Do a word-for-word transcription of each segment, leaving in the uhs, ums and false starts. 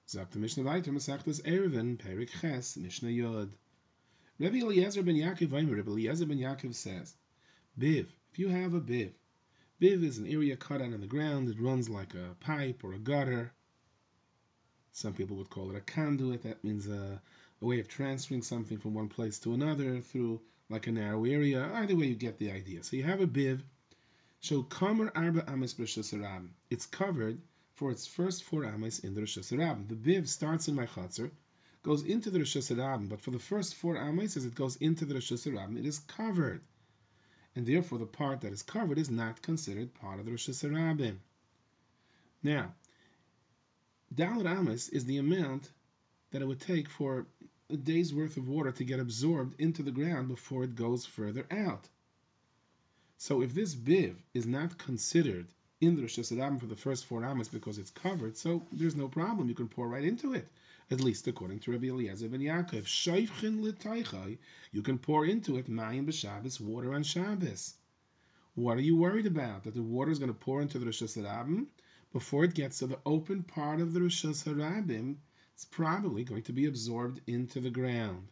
Sagt the Mishnah weiter, Masechtas Eruvin, Perik Ches, Mishnah Yod. Rabbi Eliezer ben Yaakov, Rabbi Eliezer ben Yaakov says, Biv, if you have a biv, biv is an area cut out in the ground that runs like a pipe or a gutter. Some people would call it a conduit. That means a, a way of transferring something from one place to another through like a narrow area. Either way, you get the idea. So you have a biv. So kamer arba ames b'Rosh Hashanah. It's covered for its first four ames in the Rosh Hashanah. The biv starts in my chatzar, goes into the Rosh Hashanah, but for the first four ames, as it goes into the Rosh Hashanah, it is covered. And therefore, the part that is covered is not considered part of the Rosh Hashanah. Now, Dalet Ames is the amount that it would take for a day's worth of water to get absorbed into the ground before it goes further out. So if this biv is not considered in the Rosh Hashanah for the first four amas because it's covered, so there's no problem. You can pour right into it, at least according to Rabbi Eliezer ben Yaakov. Shoifchin l'taychai, you can pour into it mayim b'Shabbos, water on Shabbos. What are you worried about? That the water is going to pour into the Rosh Hashanah before it gets to the open part of the Rosh Hashanah? It's probably going to be absorbed into the ground.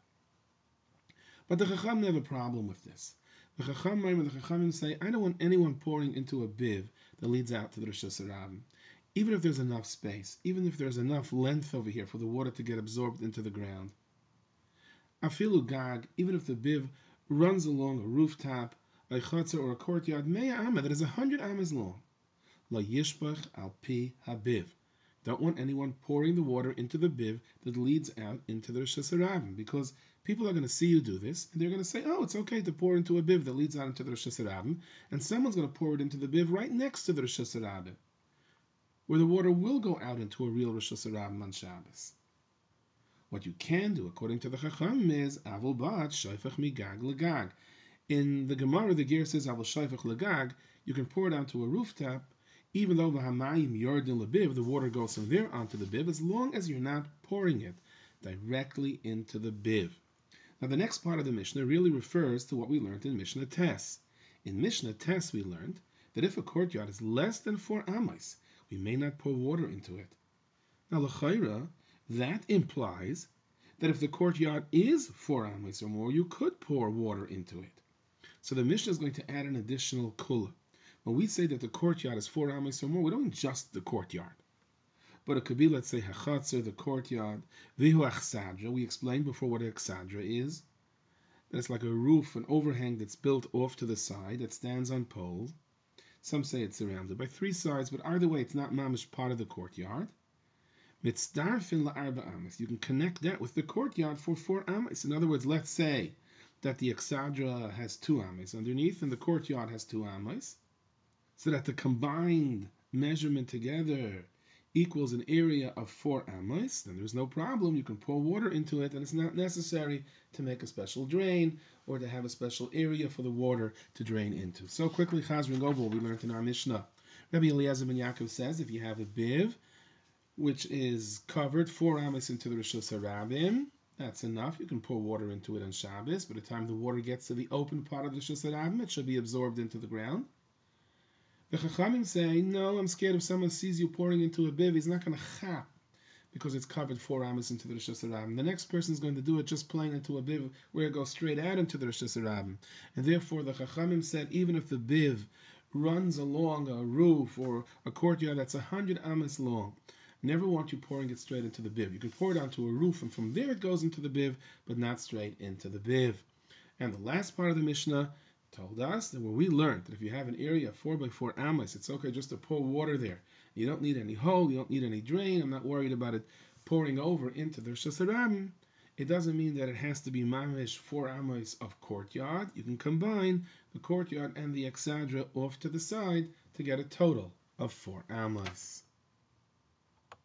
But the Chacham have a problem with this. The Chacham the Chachamim say, I don't want anyone pouring into a biv that leads out to the Rosh Hashanah. Even if there's enough space, even if there's enough length over here for the water to get absorbed into the ground. Afilu gag, even if the biv runs along a rooftop, a chutzah, or a courtyard, meya amma, that is a hundred amas long. La yishbach al pi habiv. Don't want anyone pouring the water into the biv that leads out into the Rosh Hashanah, because people are going to see you do this, and they're going to say, oh, it's okay to pour into a biv that leads out into the Rosh Hashanah, and someone's going to pour it into the biv right next to the Rosh Hashanah, where the water will go out into a real Rosh Hashanah on Shabbos. What you can do, according to the Chacham, is avol bat shayfach migag legag. In the Gemara, the Ger says avol shayfach legag. You can pour it onto a rooftop, even though v'hamayim yordin lebiv, the water goes from there onto the biv, as long as you're not pouring it directly into the biv. Now, the next part of the Mishnah really refers to what we learned in Mishnah Tes. In Mishnah Tes, we learned that if a courtyard is less than four amos, we may not pour water into it. Now, l'chayra, that implies that if the courtyard is four amos or more, you could pour water into it. So the Mishnah is going to add an additional kula. When we say that the courtyard is four amos or more, we don't mean just the courtyard. But it could be, let's say, hachatzer, the courtyard, vihu achsadra. We explained before what an achsadra is. That it's like a roof, an overhang that's built off to the side, that stands on poles. Some say it's surrounded by three sides, but either way, it's not mamish part of the courtyard. Mitzdarfin la'arba amos. You can connect that with the courtyard for four amos. In other words, let's say that the achsadra has two amos underneath, and the courtyard has two amos. So that the combined measurement together equals an area of four amos, then there's no problem. You can pour water into it, and it's not necessary to make a special drain or to have a special area for the water to drain into. So quickly, chazring over what we learned in our Mishnah. Rabbi Eliezer ben Yaakov says if you have a biv, which is covered four amos into the Rosh Hashanah, that's enough. You can pour water into it on Shabbos. By the time the water gets to the open part of the Rosh Hashanah, it should be absorbed into the ground. The Chachamim say, no, I'm scared if someone sees you pouring into a biv, he's not going to chap because it's covered four amos into the Rosh Hashanah. The next person is going to do it just playing into a biv where it goes straight out into the Rosh Hashanah. And therefore the Chachamim said, even if the biv runs along a roof or a courtyard that's one hundred amos long, never want you pouring it straight into the biv. You can pour it onto a roof, and from there it goes into the biv, but not straight into the biv. And the last part of the Mishnah told us that when we learned that if you have an area of four by four amos, it's okay just to pour water there. You don't need any hole, you don't need any drain. I'm not worried about it pouring over into the Rosh Hashanah. It doesn't mean that it has to be mamish four amos of courtyard. You can combine the courtyard and the exadra off to the side to get a total of four amos.